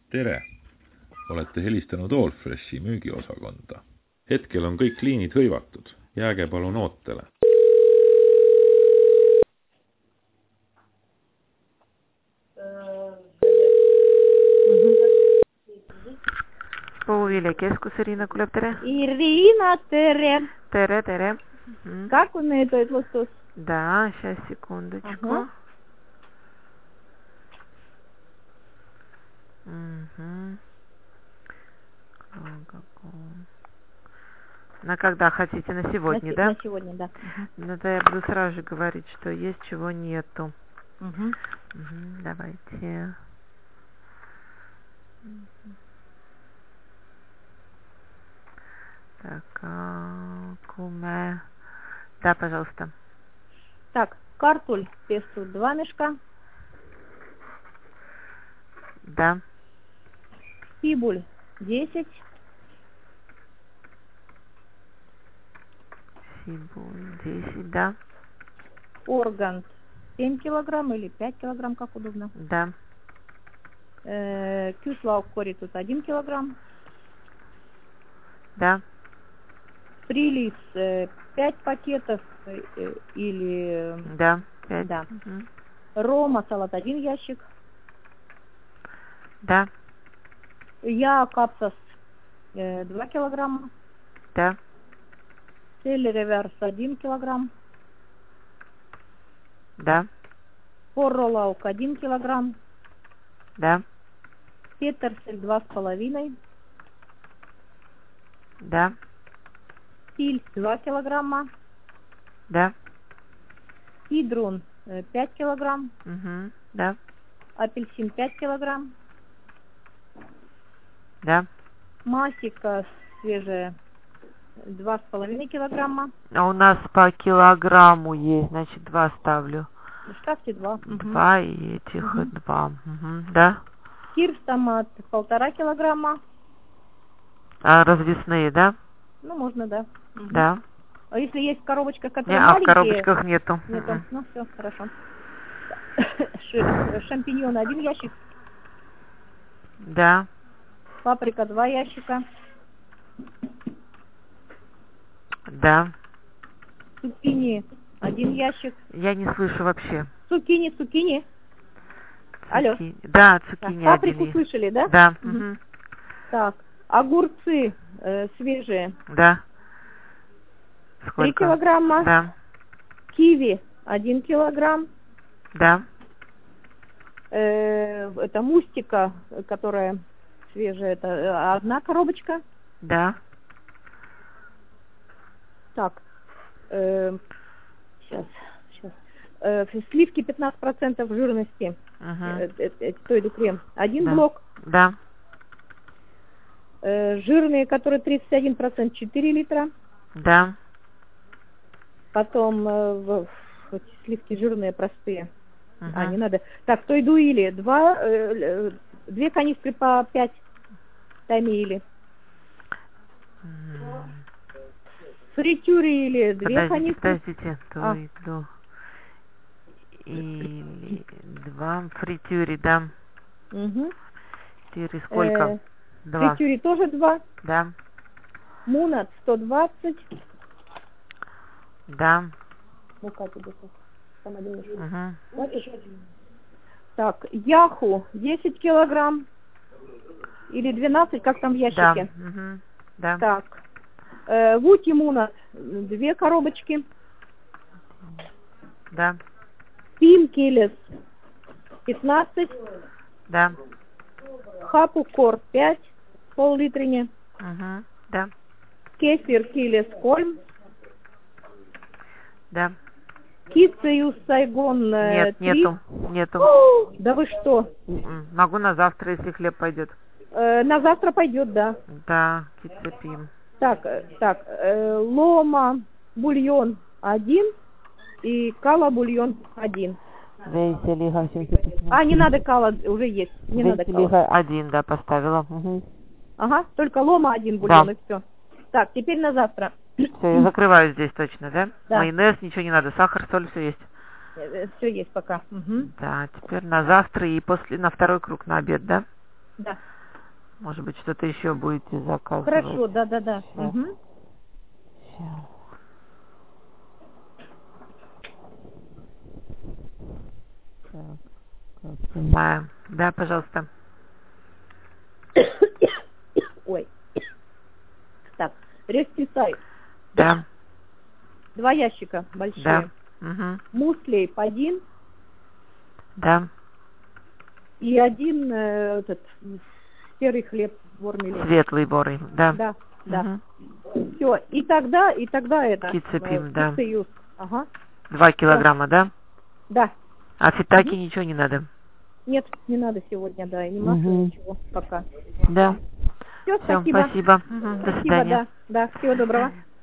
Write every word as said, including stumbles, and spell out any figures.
Tere! Olete helistanud Allfreshi müügiosakonda. Hetkel on kõik liinid hõivatud. Jääge palun ootele. Puuviljakeskus, Irina Kulev, tere. Ирина, tere. Tere, tere. Угу. Как умеет тоетлустус? Да, сейчас, секундочку. Ага. Угу. На когда хотите? На сегодня, на, да? На сегодня, да. Угу. Ну, то я буду сразу же говорить, что есть, чего нету. Угу. Угу, давайте. Так, а, куме. Да, пожалуйста. Так, картуль песту два мешка. Да. Фибуль десять. Фибуль десять, да. Орган семь килограмм или пять килограмм, как удобно. Да. Э, кюслаук кори тут один килограмм. Да. Прилис э, пять пакетов э, или... Да, пять. Да. Угу. Рома салат один ящик. Да. Я капсас э, два килограмма. Да. Селлери верс один килограмм. Да. Порролаук один килограмм. Да. Петерсель два с половиной. Да. Силь два килограмма. Да. Сидрун пять килограмм. Угу. Да. Апельсин пять килограмм. Да. Масика свежая два с половиной килограмма. А у нас по килограмму есть, значит, два ставлю. Ставьте два. Два угу. И этих угу. Два. Угу. Да. Кирс томат полтора килограмма. А развесные, да? Ну, можно, да. Угу. Да. А если есть коробочка, которая Не, маленькие... А в коробочках нету. Нету. Mm-mm. Ну, все, хорошо. Шампиньоны один ящик. Да. Паприка два ящика. Да. Цукини один ящик. Я не слышу вообще. Цукини, цукини. Алло. Да, цукини. Так, паприку один. слышали, да? Да. Угу. Угу. Так, огурцы э, свежие. Да. Сколько? Три килограмма. Да. Киви один килограмм. Да. Э, это мустика, которая свежая, это одна коробочка. Да. Так, э, сейчас, сейчас. Э, сливки пятнадцать процентов жирности. Uh-huh. Это, это, это той иду крем. Один да. Блок. Да. Э, жирные, которые тридцать один процент, четыре литра. Да. Потом э, в, в, сливки жирные, простые. Uh-huh. А, не надо. Так, той дуили. Два, э, две канистры по пять томили. Uh-huh. Фритюри или две Подождите, канистры. Подождите, а. то иду. Или два фритюри, да. Угу. Фритюри сколько? Э, два. Фритюри тоже два. Да. Мунат сто двадцать. Да. Мука тебе там один угу. Так, яху десять килограмм. Или двенадцать, как там в ящике. Да. Угу. Да. Так. Э, Вути Мунат две коробочки. Да. Пинкелес пятнадцать. Да. Хапу Кор пять, пол-литрине. Угу. Да. Кефир Килес Кольм. Да. Кицеюз Сайгон Нет, три. нету. Нету. О, да вы что? Могу на завтра, если хлеб пойдет. Э, на завтра пойдет, да. Да, кицепим. Так, так, э, лома бульон один и кала бульон один. Веселиха. А, не надо кала, уже есть. Не надо кала. один, да, поставила. Угу. Ага, только лома один бульон, да. И все. Так, теперь на завтра. Все, я закрываю здесь точно, да? Да. Майонез, ничего не надо, сахар, соль, все есть. Все есть пока. Угу. Да, теперь на завтра и после, на второй круг на обед, да? Да. Может быть, что-то еще будете заказывать. Хорошо, да-да-да. Сейчас. Угу. Сейчас. Так, как понимаю. Да, пожалуйста. Ой. Так, рестисай. Да, Два ящика большие. да. Угу. Муслей один Да. и один э, этот серый хлеб вормели. Светлый борый. Да. Да, да. Угу. Все. И тогда, и тогда это. Кицепим, э, да. Кицеюз. Ага. Два килограмма, да? Да. А фитаки Мгм. ничего не надо? Нет, не надо сегодня, да, и не масло, Мгм. ничего пока. Да. Все, Все, спасибо. спасибо. Мгм. До Спасибо, свидания. да. Да, всего доброго.